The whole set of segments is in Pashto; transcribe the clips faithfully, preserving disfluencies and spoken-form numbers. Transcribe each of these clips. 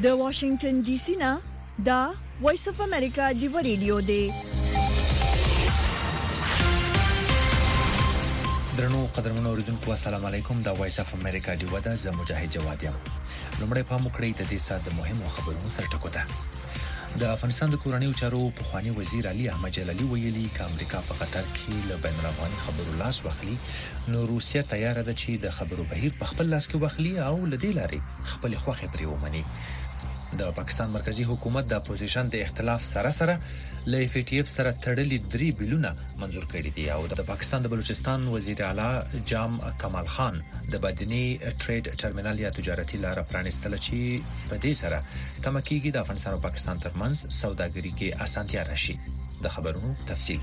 د واشنگټن ډي سي نه دا وایس اف امریکا دی ریډیو دی. درنو قدرمنو اوریدونکو السلام علیکم. دا وایس اف امریکا دی ودا ز مجاهد جواد یم. لومړی په مخکړی د دې سات د مهمو خبرونو سره ټکو ده. د افغانستان د کورنیو چارو پخوانی وزیر علي احمد جلالي ویلي ک امریکا په قطر کې له بین الافغاني خبرو لاس واخلي نو روسیه تیار ده چې د خبرو بهیر په خپل لاس کې واخلي او لدې لارې خپل خوخه پرې ومني. د پاکستان مرکزی حکومت د اپوزیشن د اختلاف سره سره ل اف ټي اف سره تړلې درې بیلونه منزور کړي دي او د پاکستان د بلوچستان وزیر اعلی جام کمال خان د بدني ټریډ ټرمینل یا تجارتي لار پرانستل چې په دې سره تمکیږي د افغانستان او پاکستان ترمنځ سوداګري کې اسانتیا راشي. د خبرونو تفصیل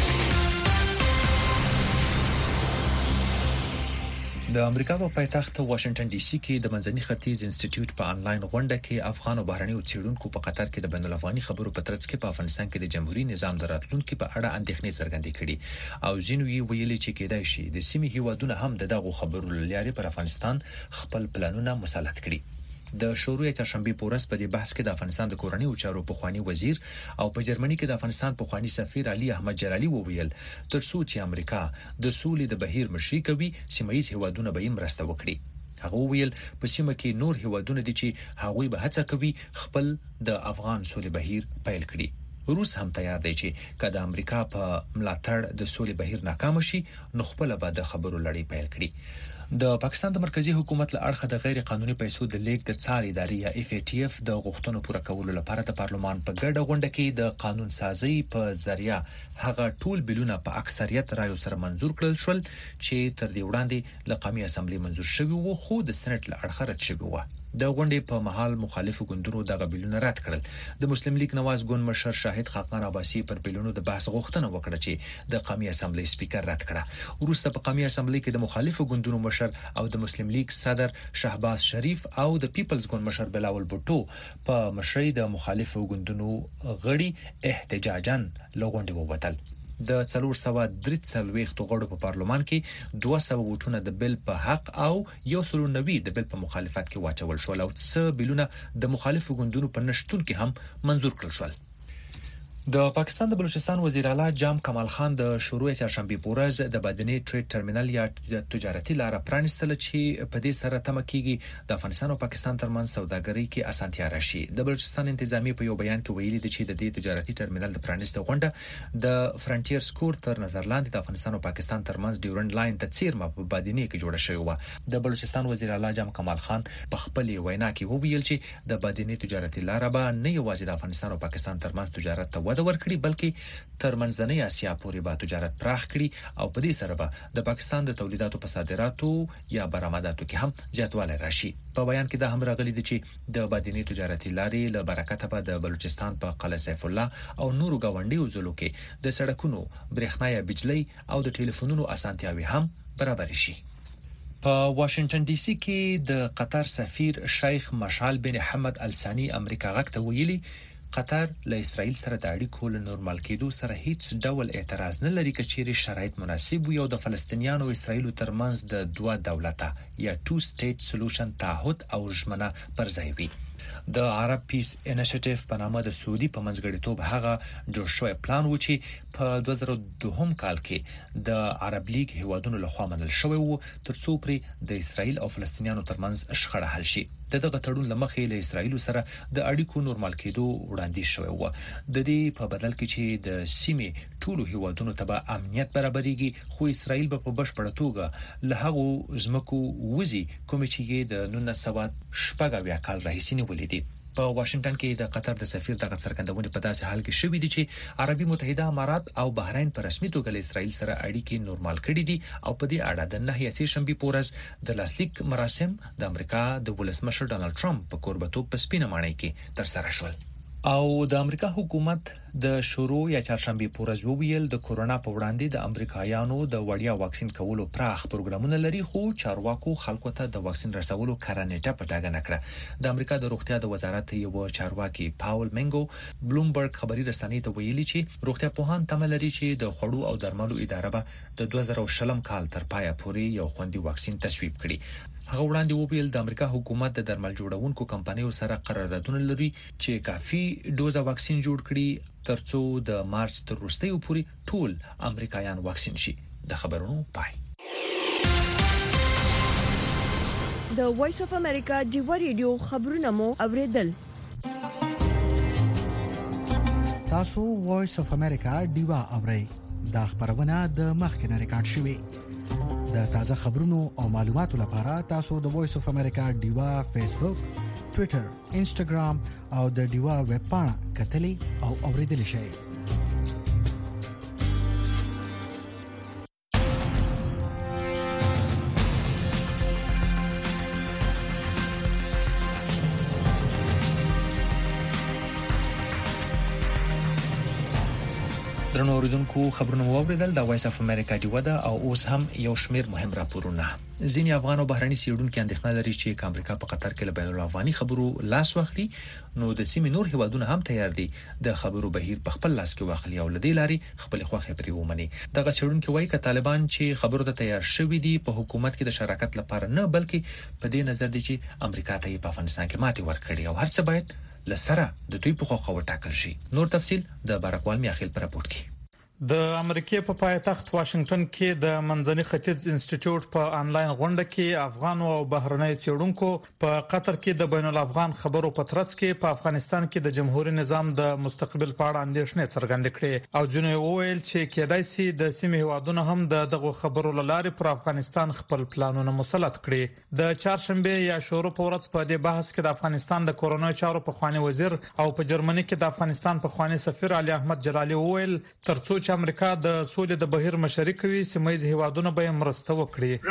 د امریکا په پایتخت واشنگټن ډي سي کې د منځني ختیځ انسټیټیوټ په انلاین غونډه کې افغان او بهرنیو څېړونکو په قطر کې د بین الافغاني خبرو په ترڅ کې په افغانستان کې د جمهوریت نظام د راتلونکو په اړه اندېښنې څرګندې کړې او ځینو یې ویلي چې کېدای شي د سیمې هیوادونو هم دغه خبرو لارې پر افغانستان خپل پلانونه مسلط کړي. د شروع چهارشنبه په ورځ په دې بحث کې د افغانستان د کورنیو چارو پخوانی وزیر او په جرمني کې د افغانستان پخوانی سفیر علي احمد جلالي وویل ترڅو چې امریکا د سولې د بهیر مشري کوي سیمایي هیوادونه به یې مرسته وکړي. هغه ویل په سیمه کې نور هیوادونه دي چې هغوی به هڅه کوي خپل د افغان سولې بهیر پیل کړي. روس هم تیار دی چې کله امریکا په ملاتړ د سولې بهیر ناکام شي نو خپل به د خبرو لړۍ پیل کړي. د پاکستان د مرکزی حکومت له اړخه د غیر قانوني پیسو د لیک د څار ادارې یا اف ای ټي اف د غوښتنو پوره کولو لپاره د پارلمان په ګډه غونډه کې د قانون سازي په ذریعہ هغه ټول بیلونه په اکثریت رایو سره منزور کړل شول چې تر دې وړاندې له قومي اسمبلی منزور شوی وو خو د سېنات له اړخه رد شوی و. د غونډې په محل مخالفو ګوندونو دغه بیلونه رد کړل. د مسلم لیگ نواز ګوند مشر شاهد خاقان عباسی پر بیلونو د بحث غوښتنه وکړه چې د قومي اسمبلی سپیکر رد کړه. وروسته په قومي اسمبلی کې د مخالفو ګوندونو مشر او د مسلم لیگ صدر شهباز شریف او د پیپلز ګوند مشر بلاول بوټو په مشرۍ د مخالفو ګوندونو غړي احتجاجاً لغونډې ووتل. د څلور سوه درې څلوېښت غړو په پارلمان کې دوه سوه ووټونه د بل په حق او یو سل او نوي د بل په مخالفت کې واچول شول او څه بیلونه د مخالفو ګوندونو په نشټون کې هم منزور کړل شول. د پاکستان د بلوچستان وزیر اعلی جام کمال خان د شروع چهارشنبه په ورځ د بدني ټریډ ټرمینل یا تجارتي لار پرانستل چې په دې سره تمکیږي د افغانستان او پاکستان ترمنځ سوداګري کې اسانتیا راشي. د بلوچستان انتظامی په یو بیان کې ویلي دی چې د دې تجارتي ټرمینل د پرانستو غونډه د فرنټیر سکور تر نظر لاندې د افغانستان او پاکستان ترمنځ ډیورنډ لاین ته څیرمه په بدني کې جوړه شوې و. د بلوچستان وزیر اعلی جام کمال خان په خپل وینا کې وویل چې د بدني تجارتي لار به نه یوازې د افغانستان او پاکستان ترمنځ تجارت ته وده ورکړي بلکې تر منځنۍ اسیا پورې به تجارت پراخ کړي او په دې سره به د پاکستان د تولیداتو په صادراتو یا برآمداتو کې هم زیاتوالی راشي. په بیان کې دا هم راغلي دي چې د بدني تجارتي لارې له برکته به د بلوچستان په قلعه سیف الله او نورو گاونډیو ځلو کې د سړکونو برېښنا یا بجلی او د ټلیفونونو اسانتیاوي هم برابر شي. په واشنگټن ډي سي کې د قطر سفیر شیخ مشعل بن حمد الثاني امریکا غاکته ویلي قطر له اسرائیل سره د اړیکو له نورمال کېدو سره هیڅ ډول اعتراض نه لري کچېرې شرایط مناسب وي او د فلسطینیانو او اسرائیل ترمنځ د دوه دولته یا ټو سټیټ سولوشن تعهد او ژمنه پر ځای وي. د عرب پیس انیشیټیو په نامه د سعودي په منځګړیتوب هغه جوړ شوی پلان و چې په دوه زره دوه کال کې د عرب لیگ هیوادونو لخوا منل شوی و ترڅو پرې د اسرائیل او فلسطینیانو ترمنځ شخړه حل شي. دغه تړون لمخې له اسرائیل سره د اړیکو نورمال کېدو وړاندیز شوی و. د دې په بدل کې چې د سیمې ټولو هیوادونو ته به امنیت برابرېږي خو اسرائیل به په بشپړه توګه له هغو ځمکو وځي کوم چې د نولس سوه شپږ اویا کال راهیسې نیولې دي. په واشنگټن کې د قطر د سفیر دغه څرګندونې په داسې حال کې شوې دي چې عربي متحده امارات او بحرین په رسمي توګه له اسرائیل سره اړیکې نورمال کړې دي او په دې اړه د نهه سهشنبه په ورځ د لاسلیک مراسم د امریکا د ولسمشر ډانلډ ټرمپ په کوربتوب په سپینه ماڼۍ کې ترسره شول. او د امریکا حکومت د شروع یا چهارشنبه پورز ویل د کورونا په وړاندې د امریکایانو د وړیا واکسین کولو پراخ پروګرامونه لري، خو چارواکو خلکو ته د واکسین رسولو کارنېټه په ډاګه نکړه. د امریکا د روغتیا د وزارت یو چارواکي پاول منګو بلومبرګ خبري رسنۍ ته ویلي چې روغتیا پوهان تمه لري چې د خوړو او درملو اداره به د دوه زره شلم کال تر پایه پورې یو خوندي واکسین تصویب کړي. هغه وړاندې ویل د امریکا حکومت د درمل جوړونکو کمپنیو سره قراردادونه لري چې کافي دوزه واکسین جوړ کړي ترڅو د مارچ تر وروستیو پورې ټول امریکایان واکسین شي. د خبرونو پای. د وایس اف امریکا ډیو ریډیو خبرونه مو اوریدل. تاسو وایس اف امریکا ډیو اورئ. دا خبرونه د مخکنه ریکارډ شوې. د تازه خبرونو او معلوماتو لپاره تاسو د وایس اف امریکا ډیوا فیسبوک، ټوئیټر، انسټاګرام او د ډیوا ویب پاڼه کتلي او اوریدل شئ. درنو اوریدونکو خبرونه واوریدل د وایس اف امریکا ډیو ده او اوس هم یو شمیر مهم راپورونه. ځینې افغان او بهرني سیډونکو اندېښنه لري چې امریکا په قطر کې له بین الافغاني خبرو لاس واخلي، نو د سیمې نور هیوادونه هم تیار دي د خبرو بهیر په خپل لاس کې واخلي او لدی لاري خپل خوخه پرې ومني. دغه سیډونکو وایي چې طالبان چې خبرو ته تیار شوي دي په حکومت کې د شراکت لپاره نه، بلکې په دې نظر دي چې امریکا ته په افغانستان کې ماتې ورکړي او هرڅه باید لسره د دوی په خوخه وټاکل شي. نور تفصيل د بارکوال میاخیل پر راپورټ کې. د امریکای په پایتخت واشنگټن کې د منځني ختیځ انسټیټیوټ په انلاین غونډه کې افغان او بهرنۍ څېړونکو په قطر کې د بین الافغان خبرو په ترڅ کې په افغانستان کې د جمهوریت نظام د مستقبل په اړه اندېښنې څرګندې کړې او ځینې وویل چې کېدای شي د سیمې هیوادونو هم د دغه خبرو لارې پر افغانستان خپل پلانونه مسلط کړي. د چهارشنبه یا شروع په ورځ په دې بحث کې د افغانستان د کورونای چارو په خواني وزیر او په جرمني کې د افغانستان په خواني سفیر علي احمد جلالي وویل ترڅو امریکا د سولې د بهیر مشري کوي سیمایي هیوادونه به مرسته وکړي.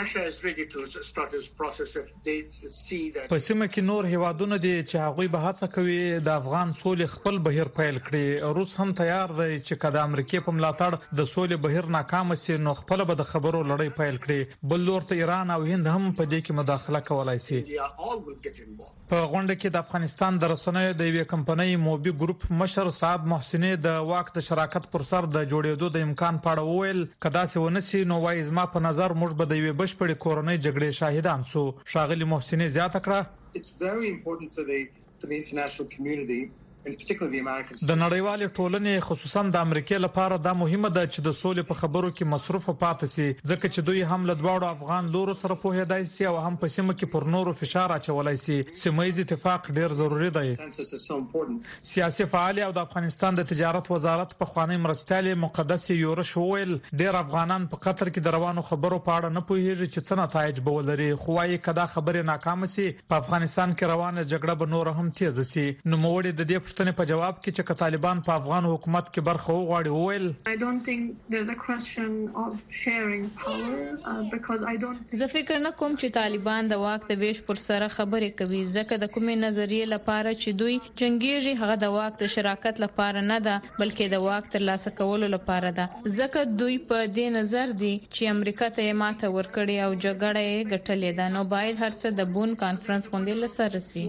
په سیمه کې نور هیوادونه دي چې هغوی به هڅه کوي د افغان سولې خپل بهیر پیل کړي. روس هم تیار دی چې کله امریکا په ملاتړ د سولې بهیر ناکام شي نو خپل به د خبرو لړۍ پیل کړي. بل لورته ایران او هند هم په دې کې مداخله کولای شي. په غونډه کې د افغانستان د رسنیو د یوې کمپنۍ موبي ګروپ مشر سعد محسنی د واک د شراکت پر سر د جوړېدو د امکان پاړه وویل کدا سه ونسي نو وای زما په نظر موږ به د یوې بشپړې کورونۍ جګړې شاهدان سو. شاغلی محسنی زیاته کړه It's very important for the for the international community and particularly the Americans. د نړیوال ټولنې خصوصا د امریکا لپاره دا مهمه ده چې د سولې په خبرو کې مصروف پاتې شي ځکه چې دوی هم له دواړو افغان لورو سره په هدايت سي او هم په سیمه کې پر نورو فشار اچولای شي. سیمایي اتفاق ډیر ضروری دی. سیاسي فعال او د افغانستان د تجارت وزارت په خواني مرستيالي مقدس یورش ویل ډیر افغانان په قطر کې د روانو خبرو په اړه نه پوهیږي چې څه نتایج به ولري. خو وايي کدا خبره ناکام شي په افغانستان کې روانه جګړه به نور هم تیز شي. نو موړي د دې پښتنې په جواب کې چې طالبان په افغان حکومت کې برخه وغواړي وویل I don't think there's a question of sharing power uh, because I don't زه فکر نه کوم چې طالبان د واک د ویش پر سره خبرې کوي ځکه د کومې نظریې لپاره چې دوی جنگيږي هغه د واک د شراکت لپاره نه ده بلکې د واک تر لاسه کولو لپاره ده. ځکه دوی په دې نظر دي چې امریکا ته ماته ورکړي او جګړه یې ګټلې ده. نو باید هرڅه د بون کانفرنس غونډې لسره سي.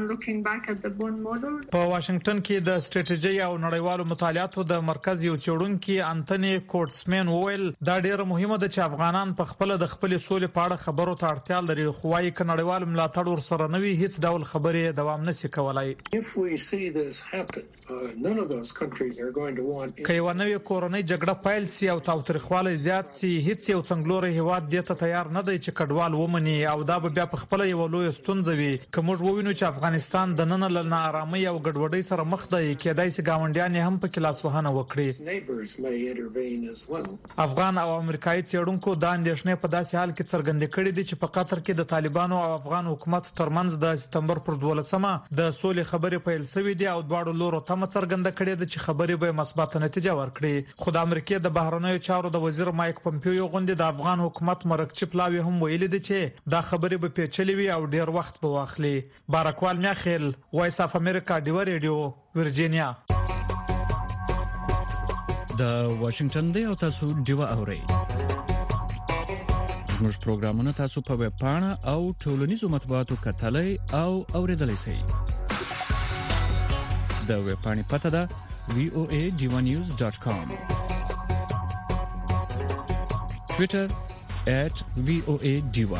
په واشنگټن کې د استراتیژي او نړیوالو مطالعاتو د مرکز یو څېړونکو انټونی کورټسمن وویل دا ډیره مهمه ده چې افغانان په خپل د خپل سولې په اړه خبرو ته اړتیا لري. خو وايي ک نړیوال ملاتړ ورسره نوي هیڅ ډول خبرې دوام نشي کولای. که یو نوې کورونی جګړه پیل سي او تاوتریخواله زیات سي هیڅ یو څنګلوري هیواد دې ته تیار نه دی چې کډوال ومني او دا به بیا په خپل یو لوی ستونزه وي. که موږ ووینو چې افغانستان د نن له ناارامۍ او ګډوډۍ سره مخ دی کېدای شي ګاونډیان هم په کلاس وهنه وکړي. افغان او امریکایي څېړونکو دا اندېښنې په داسې حال کې څرګندې کړې دي چې په قطر کې د طالبانو او افغان حکومت ترمنځ د سپتمبر پر دولسمه د سولې خبرې پیل شوې دي او دواړو لورو تمه څرګنده کړې ده چې خبرې به مثبت نتیجه ورکړي. خو د امریکا د بهرنیو چارو د وزیر مایک پمپیو غونډې د افغان حکومت مرکچی پلاوی هم ویلي دي چې دا خبرې به پیچلې وي او ډیر وخت به واخلي. بارکوال میاخیل وایس اف امریکا ډیو ریډیو ورجینیا. د واشنگټن دی او تاسو ډیوا اورئ. زموږ پروګرامونه تاسو په ویب پاڼه او ټولنیزو مطبوعاتو کتلای او اوریدلای شئ. د ویب پاڼې پته ده وی او ای ډیوا نیوز ډاټ کام. Twitter at وی او ای ډیوا.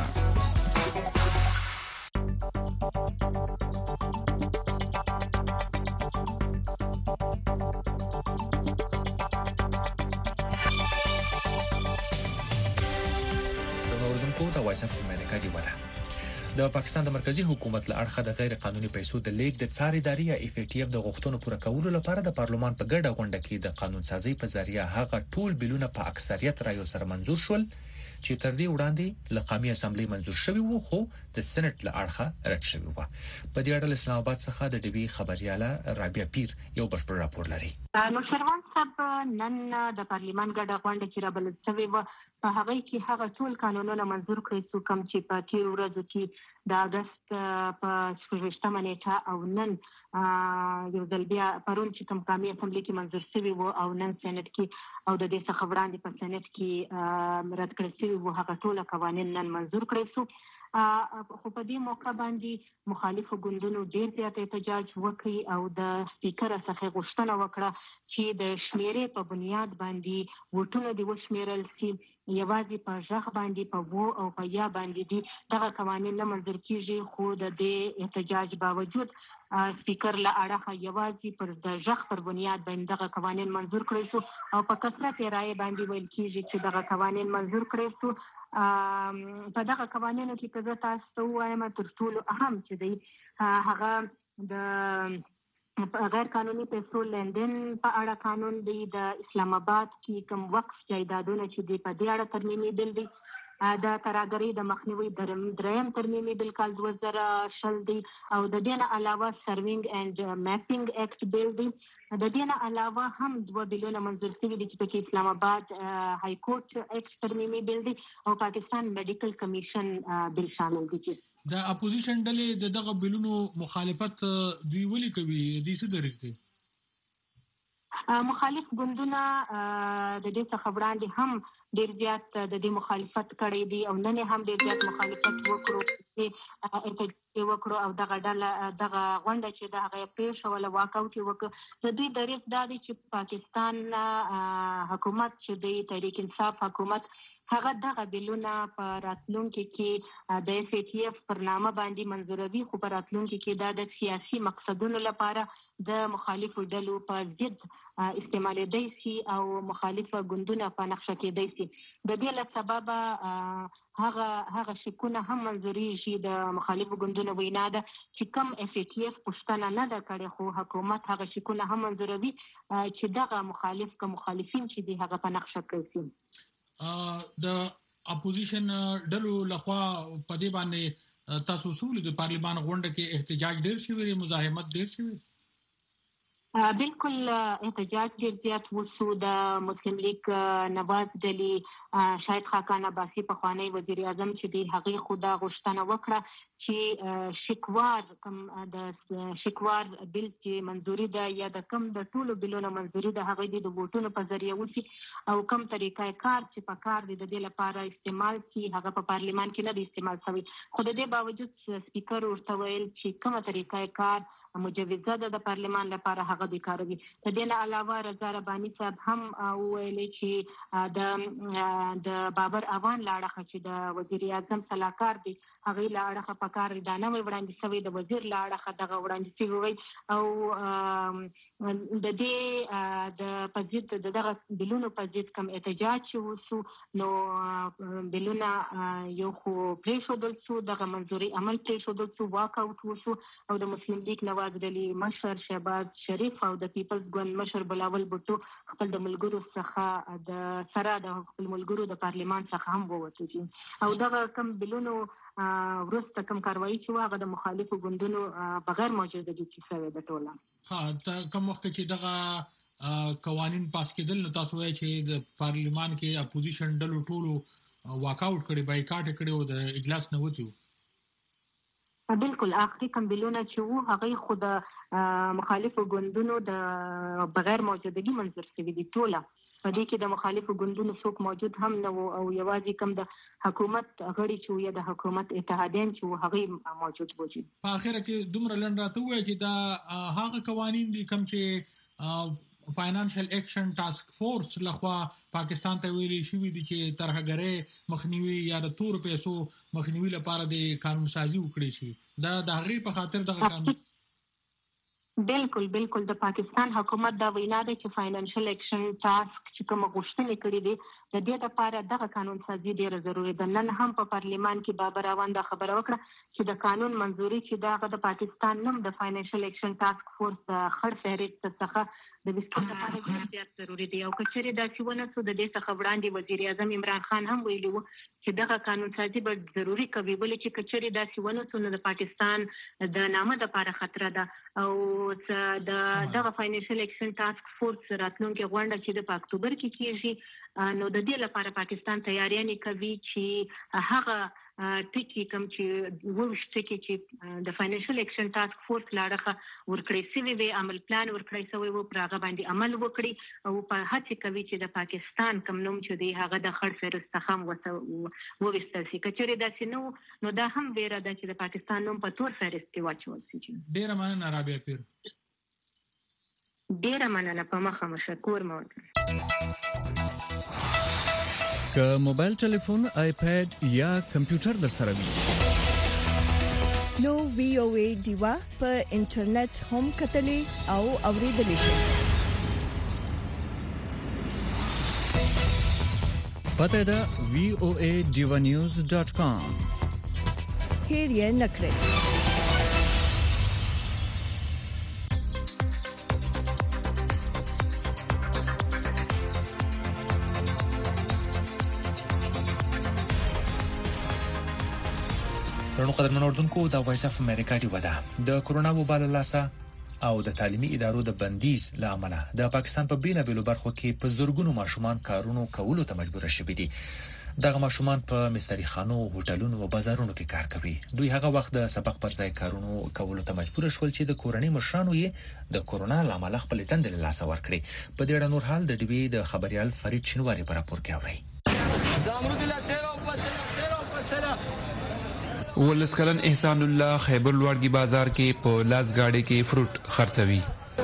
وایس اف امریکا دی ودا د پاکستان د مرکزی حکومت له اړخه د غیر قانوني پیسو د لیک د څاري ادارې یا اف ای ټی اف د غوښتنو پوره کولو لپاره د پارلمان په ګډه غونډه کې د قانون سازي په ذریعہ هغه ټول بلونه په اکثریت رایو سره منزور شول چې تر دې وړاندې له قومي اسمبلی منزور شوی وو خو د سېنات له اړخه رد شوی و. په دې اړه اسلام آباد څخه د ډي بي خبرياله رابعه پیر یو بشپړ راپور لري. نو شروان صاحب نن د پارلیمان ګډه غونډه چې رابل شوی و په هغه کې هغه ټول قانونونه منزور کړي چې کوم چې په تیر ورځو کې د اگست په شپږمه نیټه او نن یو ځل بیا پرون چې کوم قومي اسمبلی کې منزور شوی و او نن سېنات کې او د دې څخه وړاندې په سېنات کې رد کړل شوی و هغه ټول قوانين نن منزور کړي شو. خو په دې موقع باندې مخالفو ګوندونو ډېر زیات احتجاج وکړي او د سپیکر څخه غوښتنه وکړه چې د شمیرې په بنیاد باندې وټونه د وشمیرل شي یوازې په ځخ باندې په وو او په یا باندې دي دغه قوانين نه منظور کیږي. خو د دې احتجاج باوجود سپیکر له اړخه یوازې پر د ځخ پر بنیاد باندې دغه قوانين منظور کړي شو او په کثرت رائے باندې ویل کیږي چې دغه قوانين منظور کړي شو. په دغه قوانینو کې په تاسو ته وایم تر ټولو اهم چې دی هغه د غیر قانوني پیسو لیندین په اړه قانون دی، د اسلام آباد کې کوم وقف جایدادونه چې دی په دې اړه ترمیمي بل دی، د تراګری د مخنیوي دریم ترمیمي بل کال دوه زره شل دی او د دې نه علاوه سروینګ اینڈ میپینګ ایکټ بل دی. د دې نه علاوه هم دوه بلونه منظور شوي دي چې په کې اسلام آباد های کورټ ایکټ ترمیمي بل دی او پاکستان میډیکل کمیشن بل شامل دي. د اپوزیشن ډلې د دغه بلونو مخالفت دوی ولې کوي؟ دې څه درځ دي؟ مخالف ګوندونه د دې څخه وړاندې هم ډېر زیات د دې مخالفت کړی دی او نن هم ډېر زیات مخالفت وکړو چې وکړو او دغه ډله دغه غونډه چې د هغه پېښوله واکاوټ وکړ. د دوی دریځ دا دی چې پاکستان حکومت چې د تحریک انصاف حکومت هغه دغه بلونه په راتلونکي کې د اف ای ټی اف پر نامه باندې منظوروي خو په راتلونکي کې دا د سیاسي مقصدونو لپاره د مخالفو ډلو په ضد استعمالېدای شي او مخالفه ګوندونه په نقشه کېدای شي. د دې له سببه هغه هغه شکونه هم منظورېږي. د مخالفو ګوندونو وینا ده چې کم اف ای ټی اف پوښتنه نه ده کړې خو حکومت هغه شکونه هم منظوروي چې دغه مخالف که مخالفین چې دي هغه په نقشه کړي شي. د اپوزیشن ډلو لخوا په دې باندې تاسو سول د پارلیمان غونډه کې احتجاج ډېر شوی، مزاحمت ډېر شوی؟ بالکل احتجاج ډېر زیات وشو. د مسلم لیگ نواز ډلې شاهد خاقان عباسي پخوانی وزیر اعظم چې دی هغه خدا غوښتنه وکړه چې شکوار کم د شکوار بل چې منځوري ده یا د کم د ټولو بلونو منځوري ده هغه د ووټونو په ذریعہ وشي او کم طریقې کار چې په کار دي د دې لپاره استعمال شي هغه په پارلیمان کې نه دی استعمال شوی. خو د دې باوجود سپیکر ورته ویل چې کومه طریقې کار مجوزه ده د پارلیمان لپاره هغه د کاروي. د دې نه علاوه رضا رباني صاحب هم ویلي چې د د بابر اوان لاړه چې د وزیر اعظم صلاحکار دی هغه لاړه په کار د نه وړاندې شوی د وزیر لاړه دغه وړاندې شوی او د دې د پزید دغه بلونو پزید کم احتجاج وشو نو بلونه یو خو پریشودل شو دغه منځوري عمل پریشودل شو واکاوټ وشو او د مسلم لیگ نواز ډلې مشر شهباز شریف او د پیپلز ګوند مشر بلاول بوټو خپل د ملګرو څخه د سره د خپل ملګرو د پارلیمان څخه هم ووتل او دغه کم بلونو ورسته کم کاروایی چې هغه د مخالفو ګوندونو بغیر موجودګي کې شوی د ټوله. ها ته کوم وخت چې دغه قوانين پاس کېدل نو تاسو وایي چې د پارلیمان کې اپوزیشن ډلو ټولو واک آوټ کړي بایکاټ کړي او د اجلاس نه وته بالکل اخري کمبلونه چې وو هغه خود مخالفو ګوندونو د بغیر موجودګي منظور شوی دي ټوله په دې کې د مخالفو ګوندونو څوک موجود هم نه وو او یوازې کم د حکومت غړي چې یا د حکومت اتحادین چې هغه موجود وو. په اخر کې دومره لنډراته وایي چې دا هغه قوانين دي کوم چې فاینانشل ایکشن ټاسک فورس لخوا پاکستان ته ویلي شوی دي چې ترهګرۍ مخنیوي یا د تور پیسو مخنیوي لپاره د قانون سازي وکړي شي. دا د هغې په خاطر دغه قانون بالکل بالکل د پاکستان حکومت دا وینا ده چې فاینانشل ایکشن ټاسک چې کوم غوښتنې کړې دي د دې لپاره دغه قانون سازي ډیره ضروري ده. نن هم په پارلیمان کې بابر اواند خبره وکړه چې د قانون منځوري چې دغه د پاکستان نوم د فاینانشل ایکشن ټاسک فورس د خړ فهرست څخه د وسکوت لپاره ډیر ضروري دی او کچېره دا چې ونه سو د دې څخه وړاندې وزیر اعظم عمران خان هم ویلي وو چې دغه قانون سازي به ضروري کوي ولې چې کچېره دا چې ونه سو د پاکستان د نامه لپاره خطر ده او د دغه فاینانشل ایکشن ټاسک فورس راتلونکي غونډه چې د اکتوبر کې کیږي نو د دې لپاره پاکستان تیاریاں کوي چې هغه ټکی کوم چې وښته کې چې د فاینانشل ایکشن ټاسک فورس لاړه ورکړی سوی وي عمل پلان ورکړی سوی وو پر هغه باندې عمل وکړي او په هڅه کوي چې د پاکستان کوم نوم چې دی هغه د خړ فهرست څخه وو وستل شي. کچېره داسې نو نو دا هم ویره ده چې د پاکستان نوم په تور فهرست کې واچول شي. ډیره مننه رابعه پیر. ډیره مننه په مخه مشکور مو. که موبایل ټلیفون، آیپاد یا کمپیوټر در سره وي نو وی او ای دیوا په انټرنیټ هم کتلې او اوریدلې شي. پته ده وی او ای دیوا نیوز ډاٹ کام. هیر یې نکړئ. رڼو قدرمن اردوونکو د وایس اف امریکا دی ودا د کورونا وبا له لاسه او د تعلیمي ادارو د بندیز لامل د پاکستان په بیلابیلو بیلو برخو کې په زورګونو ماشومان کارونو کولو ته مجبور شوي دي. دغه ماشومان په مستری خانو، هوټلونو او بازارونو کې کار کوي. دوی هغه وخت د سبق پر ځای کارونو کولو ته مجبور شول چې د کورنۍ مشرانو یې د کورونا لامل خپل تند له لاسه ورکړي. په دې اړه نور حال د ډیوی د خبريال فرید شنواری پر راپور کې اوري. ولس کلن احسان الله خیبر لوړګي بازار کې په لاس گاډي کې فروټ خرڅوي.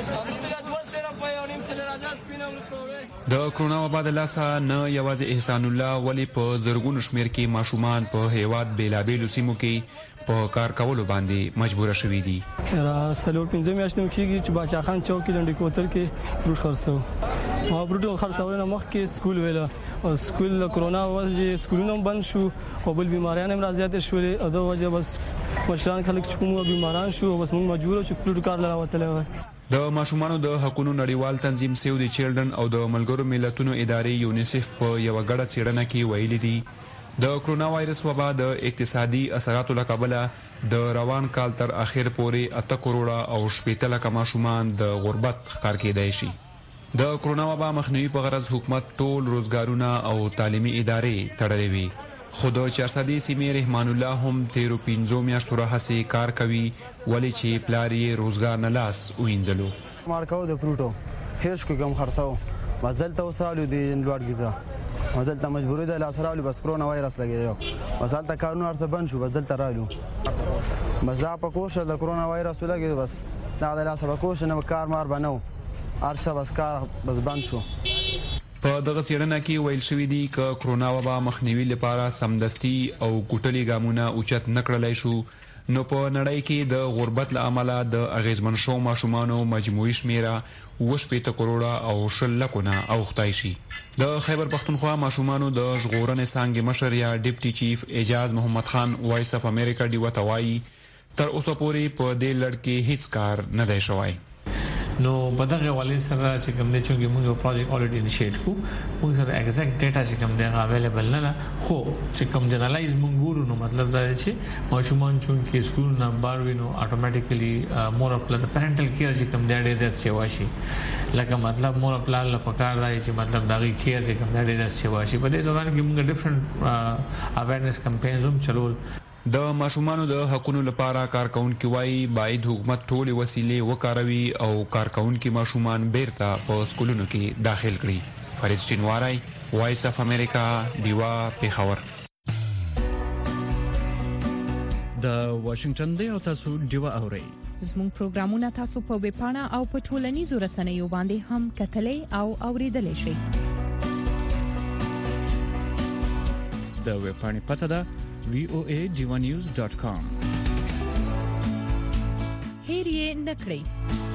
د کرونا وبا د لاسه نه یوازې احسان الله ولی په زرګونو شمیر کې ماشومان په هیواد بیلابیلو سیمو کې په کار کولو باندې مجبور شوي دي. را سلور پنځه میاشتې کېږي چې باچا خان چوک کې لنډي کوتل کې فروټ خرڅو. ما فروټ خرڅول نه مخکې سکول ویلا او سکول کرونا وجه سکولونه بند شو او بل بیماریان هم راځي شولې او د وجه بس مشران خلک چې کومه بیماران شو بس موږ مجبور شو فروټ کار لراوتل. د ماشومانو د حقوقو نړیوال تنظیم سیو دی چیلډرن او د ملګرو ملتونو ادارې یونیسف په یو غړه څېړنه کې ویلي دي د کرونا وایرس وبا د اقتصادي اثراتو له کبله د روان کال تر اخر پورې اته کروڑه او شپږ لک ماشومان د غربت ښکار کېدای شي. د کرونا وبا مخنیوي په غرض حکومت ټول روزګارونه او تعلیمي ادارې تړلې وي. خود چارسدي سیمه رحمان الله هم تیرو پینځو میاشتو راهسي کار کوي ولی چې پلاری روزګار نه لاس وینځلو. مارکاو د پروټو هیڅ کوم خرڅاو بس دلته وسرالو دي لوړګیزه مزلته مجبورې ده لاسرالو بس کرونا وایرس لګیدو بس هلته کارونه ارسه بند شو بس دلته رالو بس دا په کوشه د کرونا وایرس ولګید بس دا د لاسه په کوشه نه کار مار بنو ارسه بس کار بس بند شو. په دغه څېړنه کې ویل شوی دی چې کرونا وبا مخنیوي لپاره سمدستي او کوټلي ګامونه اوچت نکړلای شو نو په نړۍ کې د غربت له امله د اغیزمن شو ماشومانو مجموعي شمیره وشپېته کروڑه او شل لکونه اوښتای شي. د خیبر پښتونخوا ماشومانو د ژغورنې څانګې مشر یا ډیپټي چیف اعجاز محمد خان وایس اف امریکا دی وتوای تر اوسه پورې په دې لړ کې هیڅ کار نه دی شوی. نو په دغه حواله سره چې کوم د چونګي موږ پروژیکټ اولریډي انیشیټ کو موږ سره ایگزیکټ ډیټا چې کوم دی اویلیبل نه خو چې کوم جنرالایز موږ ګورو نو مطلب دا دی چې ماشومان چونګي سکول نه بار وینو اتوماتیکلی مور خپل د پیرنټل کیر چې کوم دی ډېر سیوا شي لکه مطلب مور خپل له پکار دی چې مطلب دغه کیر چې کوم دی ډېر سیوا شي. په دې دوران کې موږ ډیفرنٹ اویرنس کمپاینز هم چلول. د ماشومانو د حقوقو لپاره کارکونکو وايي باید حکومت ټول وسیلې وکاروي او کارکونکو ماشومان بیرته په سکولونو کې داخل کړي. فرید شینواری، وایس اف امریکا، دیوا، پیښور. د واشنگټن دی او تاسو دیوا اورئ. زموږ پروګرامونه تاسو په ویب پاڼه او په ټولنیزو رسنیو باندې هم کتلې او اوریدلې شئ. د ویب پاڼې پته ده وی او ای ډیوا نیوز ډاٹ کام. هیر یې نکړئ.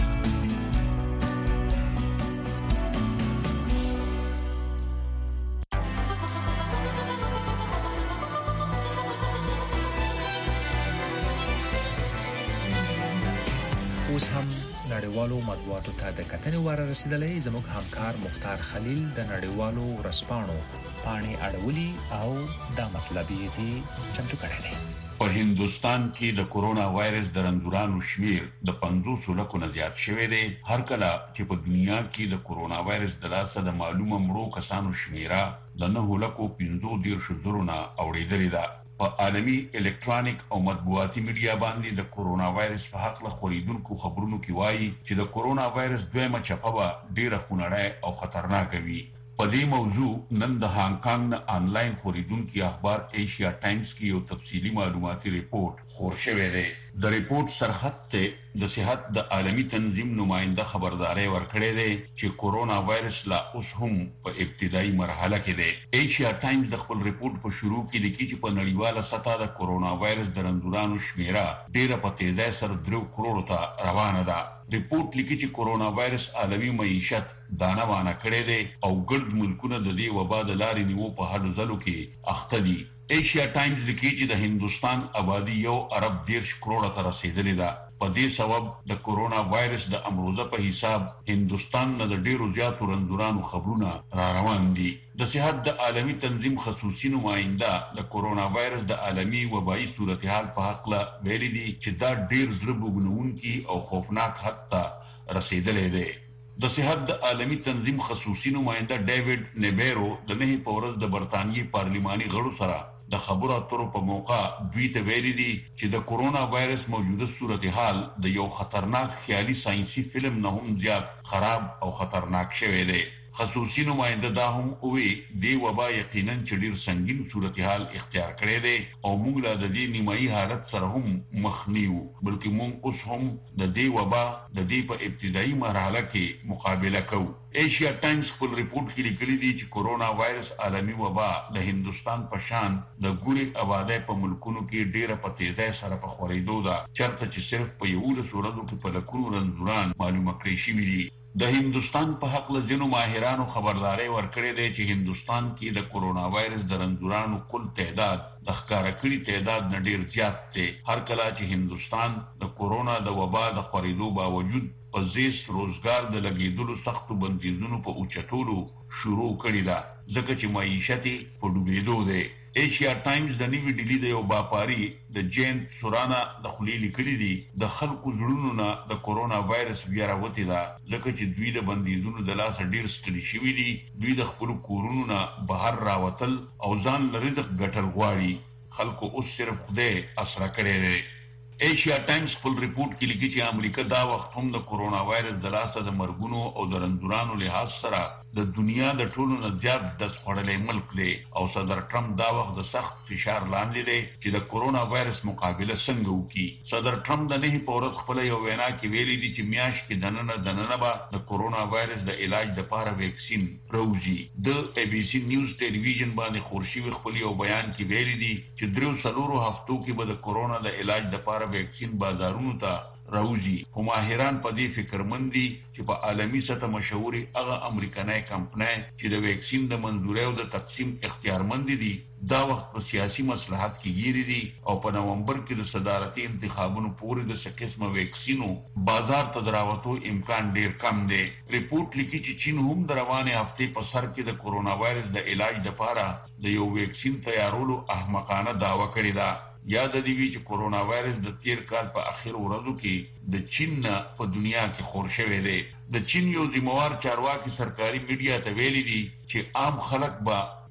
اوس هم نړیوالو مطبوعاتو ته د کتنې واره رسیدلې. زموږ همکار مختار خلیل د نړیوالو ورځپاڼو پاڼې اړولي او دا مطلب یې دی چمتو کړی دی. په هندستان کې د کورونا وایرس د رنځورانو شمیر د پنځوس لکو نه زیات شوی دی. هر کله چې په دنیا کې د کورونا وایرس د لاسه د معلومه مړو کسانو شمیره د نه لکو پنځه دېرش زرو نه اوریدلې ده. په عالمي الکترونیک او مطبوعاتي میډیا باندې د کورونا وایرس په حق له خبرونکو خبرونو کې وایي چې د کورونا وایرس دویمه چپه ډیره خونړی او خطرناک وي. په دې موضوع نن د هانګ کانګ نه آنلاین خبرونکو اخبار ایشیا ټایمز کې یو تفصیلی معلوماتي ریپورت خور شوی دی. د ریپورت سرحد ته د صحت د عالمي تنظیم نماینده خبرداري ورکړې ده چې کورونا وایرس لا اوس هم په ابتدایي مرحله کې ده. ایشیا ټایمز د خپل ریپورت په شروع کې لیکي چې په نړیواله سطح د کورونا وایرس د رنځورانو شمیره ډیره په تیزۍ سره درو کروڑو ته روانه ده. ریپورت لیکي چې کورونا وایرس عالمي معیشت دانه وانه کړی دی او ګرد ملکونه د دې وبا د لارې نیو په هلو ځلو کې اخته دي. ایشیا ټایمز لیکي چې د هندستان آبادی یو ارب دیرش کروڑه ته رسیدلې ده. په دې سبب د کورونا وایرس د امروزه په حساب هندستان نه د ډیرو زیاتو رنځورانو خبرونه را روان دي. د صحت د عالمي تنظیم خصوصي نماینده د کورونا وایرس د عالمي وبایي صورتحال په حق له ویلي دي چې دا ډیر زړه بوږنونکي او خوفناک حد ته رسیدلې ده. د صحت د عالمي تنظیم خصوصي نماینده ډیوډ نیبیرو د نه په ورځ د برتانیې پارلیماني غړو سره د خبرو اترو په موقع دوی ته ویلي دي چې د کورونا وایرس موجوده صورتحال د یو خطرناک خیالي ساينسي فلم نه هم زیات خراب او خطرناک شوی دی. خصوصي نماینده دا هم وی دی وبا یقینا چې ډیر سنگین صورتحال اختیار کړی دی او موږ لا د دې نیمایي حالت سره هم مخ نیو بلکې موږ اوس هم د دې وبا د دې په ابتدایي مرحله کې مقابله کوو. ایشیا ټایمز خپل ریپورت کې لیکلي دي چې کورونا وایرس عالمي وبا د هندستان په شان د ګوري آبادی په ملکونو کې ډیره په تیزۍ سره په خورېدو ده چېرته چې صرف په یولس ورځو کې په لکونو رنځوران معلومه کړی شوي دي. د هندستان په حق له ځینو ماهرانو خبرداري ورکړې ده چې هندستان کې د کورونا وایرس د رنځورانو کل تعداد د ښکارا کړي تعداد نه ډیر زیات دی. هر کله چې هندستان د کورونا د وبا د خورېدو باوجود په زیست روزګار د لګیدلو سختو بندیزونو په اوچتولو شروع کړی ده ځکه چې معیشت په ډوبېدو دی. ایشیا ټایمز د نیوی ډیلی د یو باپاری د جین سورانا د خلیل کړي دي د خلکو زړونو نه د کورونا وایرس بیا راوتی ده ځکه چې دوی د بندیزونو د لاس ډیر ستړي شوي دي. دوی د خپل کورونو نه بهر راوتل او ځان له رزق ګټل غواړي. خلکو اوس صرف خدای اسره کړی دی. ایشیا ټایمز خپل ریپورت کې لیکي چې امریکا دا وخت هم د کورونا وایرس د لاسه د مرګونو او د رنځورانو لحاظ سره د دنیا د ټولو نه زیات د خوړلې ملک دی او صدر ټرمپ دا وخت د سخت فشار لاندې دی چې د کورونا وایرس مقابله څنګه وکړي. صدر ټرمپ د نه په ورځ خپل یو وینا کې ویلي دي چې میاشت کې دننه دننه به د کورونا وایرس د علاج لپاره ویکسین راوځي. د ای بي سي نیوز ټلویزیون باندې خورشي خپل یو بیان کې ویلي دي چې درو سلورو هفتو کې به د کورونا د علاج لپاره ویکسین بازارونو ته راوځي. خو ماهران په دې فکرمند دي چې په عالمي سطح مشهوري هغه امریکایي کمپنۍ چې د ویکسین د منځوري او د تقسیم اختیارمند دي دا وخت په سیاسي مصلحت کې ګیري دي او په نومبر کې د صدارتي انتخابونو پورې د څه قسمه ویکسینو بازار ته دراوتو امکان ډیر کم دی. ریپورت لیکي چې چین هم د روانې هفتې په سر کې د کورونا وایرس د علاج لپاره د یو ویکسین تیارولو احمقانه دعوه کړې ده. یاد دی وی چې کورونا وایرس د تیر کال په اخر ورځو کې د چین په دنیا کې خور شوی دی. د چین یو ذمہوار چارواکي سرکاري میډیا ته ویلي دي چې عام خلک به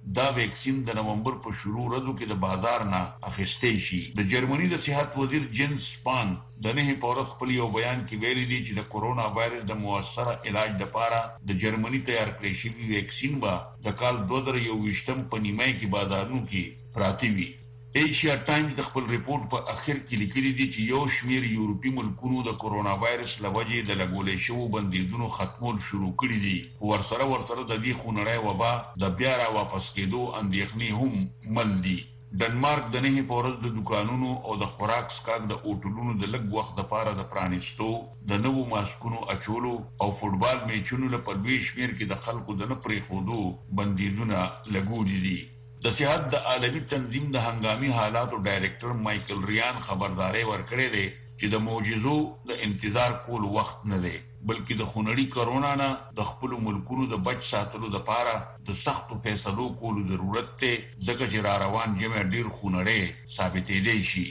دا ویکسین د نومبر په شروع ورځو کې د بازار نه اخیستې شي. د جرمني د صحت وزیر جنس سپان د نه پورس خپل یو بیان کې ویلي دي چې د کورونا وایرس د موثر علاج لپاره د جرمني تیار کړی شوی ویکسین به د کال دوه زره یوویشتم په نیمه کې بازارونو کې پراته وي. ایشیا ټایمز د خپل ریپورت په اخر کې لیکلي دي چې یو شمېر یورپی ملکونو د کورونا وایرس لوجې د لګولې شوو بندیزونو ختمول شروع کړي دي. ورسره ورسره د دې خونړۍ وبا د بیا را واپس کېدو اندېښنې هم مل دي. ډنمارک د نه پورز د دکانونو او د خوراک سکاک د اوټلونو د لږ وخت لپاره د پرانیستو د نوو ماسکونو اچولو او فوټبال میچونو لپاره دوی شمیر کې د خلکو د نه پریښودو بندیزونه لګولي دي. د صحت د عالمي تنظیم د هنګامي حالاتو ډایریکټر مایکل ریان خبرداري ورکړې ده چې د معجزو د انتظار کول وخت نه دی، بلکې د خونړي کرونا نه د خپل ملکونو د بچ ساتلو لپاره د سختو فیصلو کولو ضرورت دی، ځکه چې را روان جمع ډیر خونړی ثابتېدی شي.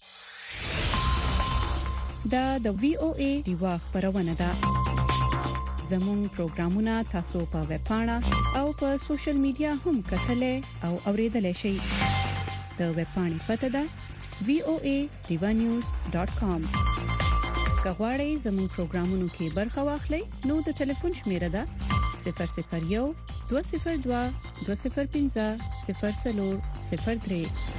دا د وی او ای دیوا خبرونه ده. زموږ پروګرامونه تاسو په ویب پاڼه او په سوشل میډیا هم کتلای او اوریدلای شئ. د ویب پاڼې پته ده وی او ای دیوا نیوز ډاٹ کام. کغواړئ زموږ پروګرامونو کې برخه واخلئ نو د ټلیفون شمیره ده صفر صفر یو دوه صفر دوه دوه صفر پنځه صفر څلور صفر درې.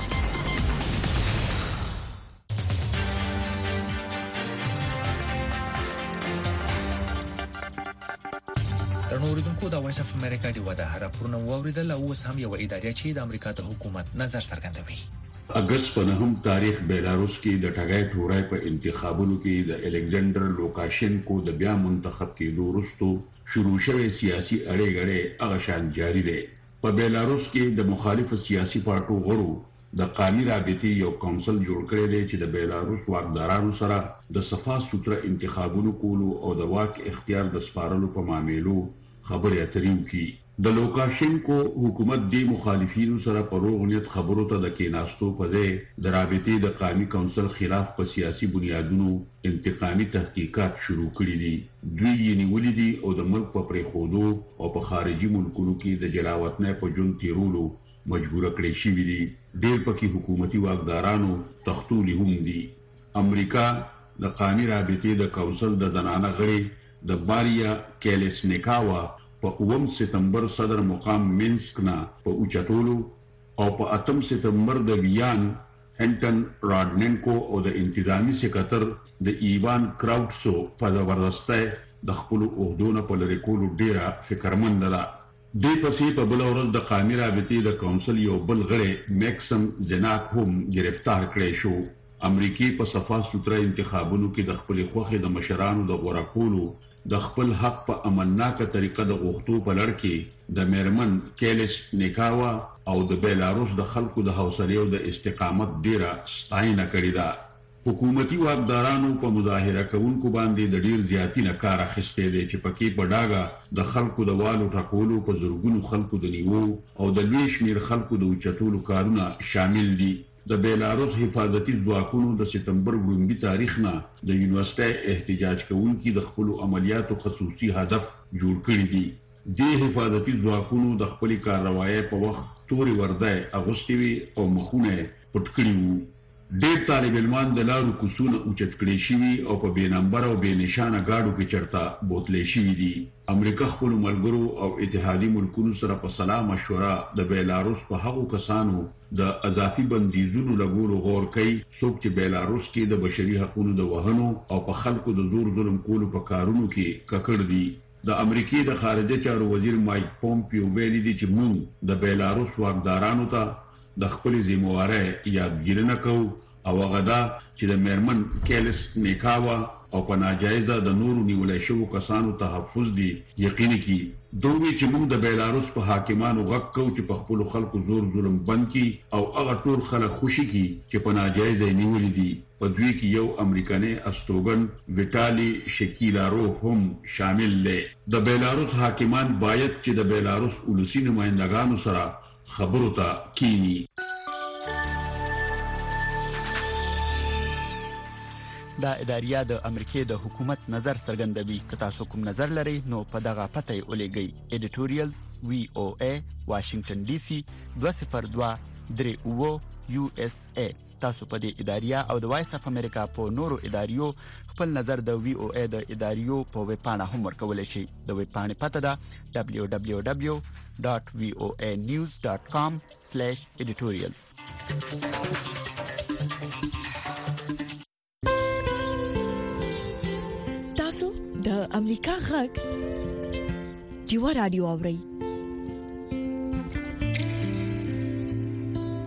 ترنوریدونکو د وایس اف امریکا دی ودا راپورونه واوریدل او اوس هم یو ادارې چې د امریکا د حکومت نظر څرګندوي. اگست په نهم تاریخ بیلاروس کې د ټاګای ټورای په انتخابونو کې د الکساندر لوکاشینکو د بیا منتخب کېدو وروسته شروع شوی سیاسي اړې غړې هغه شان جاری دی. په بیلاروس کې د مخالف سیاسي پارټو غړو د قانوني رابطې یو کونسل جوړ کړی دی چې د بیلاروس واکدارانو سره د صفا سوتره انتخابونو کولو او د واک اختیار د سپارلو په معاملو خبرې اترې وکړي. د لوکاشینکو حکومت د مخالفینو سره په روغ نیت خبرو ته د کېناستو په ځای د رابطې د قانوني کونسل خلاف په سیاسي بنیادونو انتقامي تحقیقات شروع کړي دي. دوی یې نیولې دي او د ملک په پریښودو او په خارجي ملکونو کې د جلاوطنۍ په ژوند تیرولو مجبور کړي شوي دي. ډېر پکې حکومتي واکدارانو تختولي هم دي. امریکا د قانوني رابطې د کونسل د زنانه غړي د ماریا کیلسنیکاوا په اووم سپتمبر صدر مقام مینسک نه په اوچتولو او په اتم سپتمبر د ویان هنټن راډننکو او د انتظامی سکرټر د ایوان کراوټسو په زبردستۍ د خپل عہدونو په لری کولو ډیره فکرمند ده. د پسې په بل ورځ د قانوني رابطې د کونسل یو بل غړی میکسم جناک هم گرفتار کړی شو. امریکای په صفا سوتره انتخابونو کې د خپل خوخي د مشرانو د غوړه کولو د خپل حق په امنناکه طریقه د غوښتو په لړ کې د میرمن کیلس نیکاوا او د بیلاروس د خلکو د حوصله او د استقامت ډیره ستاینه کړې ده. حکومتي واکدارانو په مظاهره کوونکو باندې د ډیر زیاتی نه کار اخیستې دي چې پکې په ډاګه د خلکو د والو ټاکولو په زورګونو خلکو د نیوو او د لوی شمیر خلکو د اوچتولو کارونه شامل دي. د بیلاروس حفاظتي ځواکونو د سپتمبر وړاندې تاریخ نه د یونیورسيټي احتجاج کوونکي د خپل عملیاتو خصوصي هدف جوړ کړی دي. د حفاظتي ځواکونو د خپل کاروایی په وخت توري ورده اغوستي او مخونه پټ کړی وو. ډېر طالب علمان د لارو کوڅونه اوچت کړي شوي او په بې نمبر او بې نشانه گاډو کې چرته بوتلې شوي دي. امریکا خپل ملګرو او اتحادي ملکونو سره په سلام مشوره د بیلاروس په هغو کسانو د اضافي بندیزونو لګولو غور کوي څوک چې بیلاروس کې د بشري حقوقو د وهنو او په خلکو د زور ظلم کولو په کارونو کې ککړ دي. د امریکای د خارجه چارو وزیر مایک پومپیو ویلي دي چې موږ د بیلاروس واکدارانو ته د خپل ذمہواری یادګیري نه کوو او هغه دا چې د میرمن کیلس نیکاوا او په ناجایزه د نورو نیولای شوو کسانو تحفظ دي یقیني کی. دوی چې موږ د بیلاروس په حاکمانو غږ کوو چې په خپل خلکو زور ظلم بند کی او هغه ټول خلک خوشي کی چې په ناجایزه نیولې دي. په دوی کې یو امریکایي استوګن ویټالي شکیلاروف هم شامل دی. د بیلاروس حاکمان باید چې د بیلاروس ولسی نمائندګانو سره خبرو ته کینی. دا اداریه د امریکای د حکومت نظر څرګندوي. که تاسو کوم نظر لرئ نو په دغه پته یې ولېږئ. ایډیټوریال وی او ای واشنگټن ډي سي دوه صفر دوه درې اوه یو اس ای. تاسو په دې اداریه او د وایس اف امریکا په نورو اداریو خپل نظر د وی او ای د اداریو په ویب پاڼه هم ورکولای شئ. د ویب پاڼې پته ده دبليو دبليو دبليو ډاټ وی او ای نیوز ډاټ کام سلیش ایډیټوریالز. تاسو د امریکا غږ ډیوا رادیو اورئ.